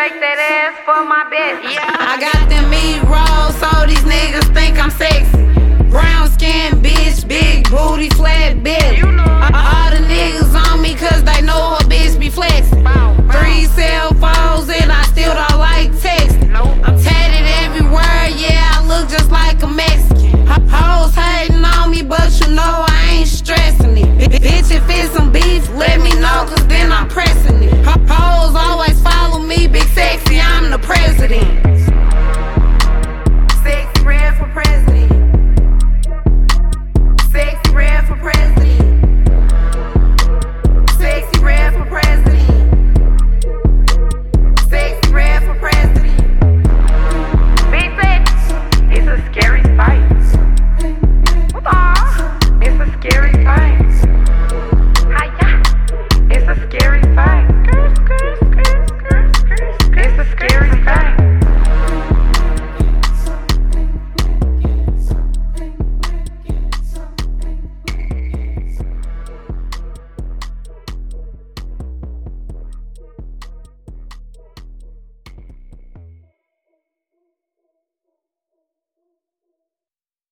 shake that ass for my bitch. Yeah. I got them meat rolls, so these niggas think I'm sexy. Brown skin bitch, big booty, flat bitch.